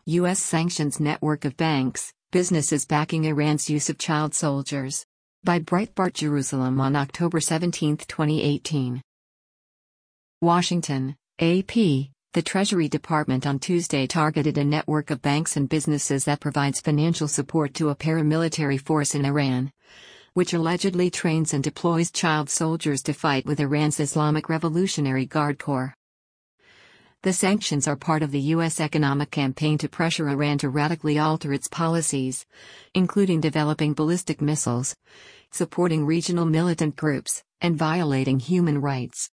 U.S. sanctions network of banks, businesses backing Iran's use of child soldiers. By Breitbart Jerusalem on October 17, 2018. Washington, AP. The Treasury Department on Tuesday targeted a network of banks and businesses that provides financial support to a paramilitary force in Iran, which allegedly trains and deploys child soldiers to fight with Iran's Islamic Revolutionary Guard Corps. The sanctions are part of the U.S. economic campaign to pressure Iran to radically alter its policies, including developing ballistic missiles, supporting regional militant groups, and violating human rights.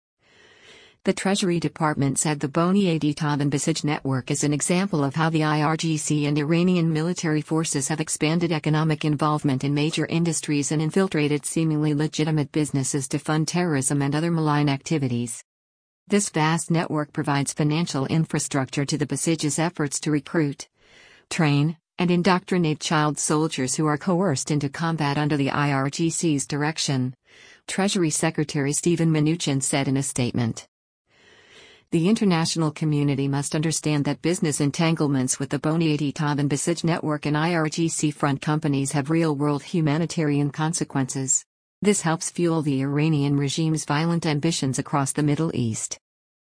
The Treasury Department said the Boni Aditov and Basij network is an example of how the IRGC and Iranian military forces have expanded economic involvement in major industries and infiltrated seemingly legitimate businesses to fund terrorism and other malign activities. This vast network provides financial infrastructure to the Basij's efforts to recruit, train, and indoctrinate child soldiers who are coerced into combat under the IRGC's direction, Treasury Secretary Steven Mnuchin said in a statement. The international community must understand that business entanglements with the Boni Aditov and Basij network and IRGC front companies have real-world humanitarian consequences. This helps fuel the Iranian regime's violent ambitions across the Middle East.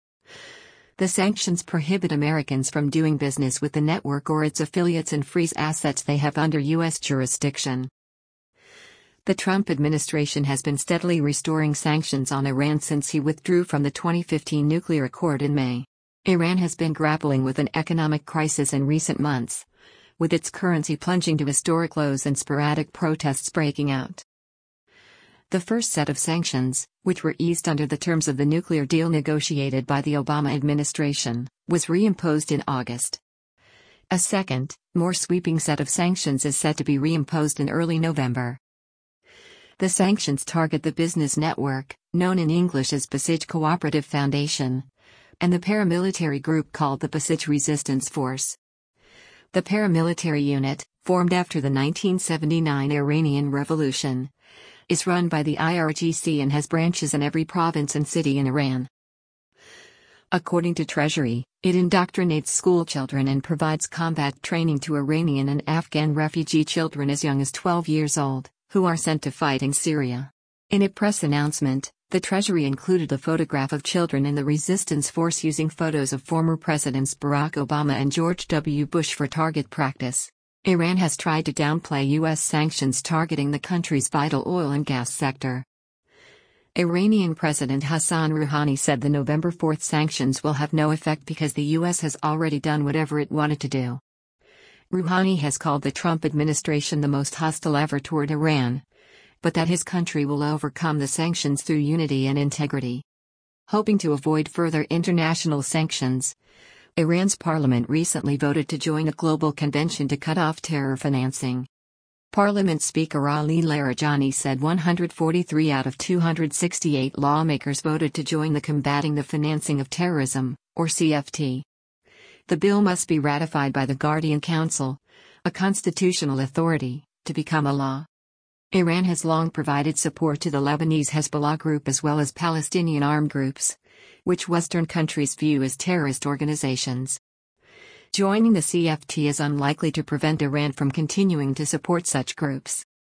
The sanctions prohibit Americans from doing business with the network or its affiliates and freeze assets they have under U.S. jurisdiction. The Trump administration has been steadily restoring sanctions on Iran since he withdrew from the 2015 nuclear accord in May. Iran has been grappling with an economic crisis in recent months, with its currency plunging to historic lows and sporadic protests breaking out. The first set of sanctions, which were eased under the terms of the nuclear deal negotiated by the Obama administration, was reimposed in August. A second, more sweeping set of sanctions is set to be reimposed in early November. The sanctions target the business network, known in English as Basij Cooperative Foundation, and the paramilitary group called the Basij Resistance Force. The paramilitary unit, formed after the 1979 Iranian Revolution, is run by the IRGC and has branches in every province and city in Iran. According to Treasury, it indoctrinates schoolchildren and provides combat training to Iranian and Afghan refugee children as young as 12 years old, who are sent to fight in Syria. In a press announcement, the Treasury included a photograph of children in the resistance force using photos of former Presidents Barack Obama and George W. Bush for target practice. Iran has tried to downplay U.S. sanctions targeting the country's vital oil and gas sector. Iranian President Hassan Rouhani said the November 4 sanctions will have no effect because the U.S. has already done whatever it wanted to do. Rouhani has called the Trump administration the most hostile ever toward Iran, but that his country will overcome the sanctions through unity and integrity. Hoping to avoid further international sanctions, Iran's parliament recently voted to join a global convention to cut off terror financing. Parliament Speaker Ali Larijani said 143 out of 268 lawmakers voted to join the Combating the Financing of Terrorism, or CFT. The bill must be ratified by the Guardian Council, a constitutional authority, to become a law. Iran has long provided support to the Lebanese Hezbollah group as well as Palestinian armed groups, which Western countries view as terrorist organizations. Joining the CFT is unlikely to prevent Iran from continuing to support such groups.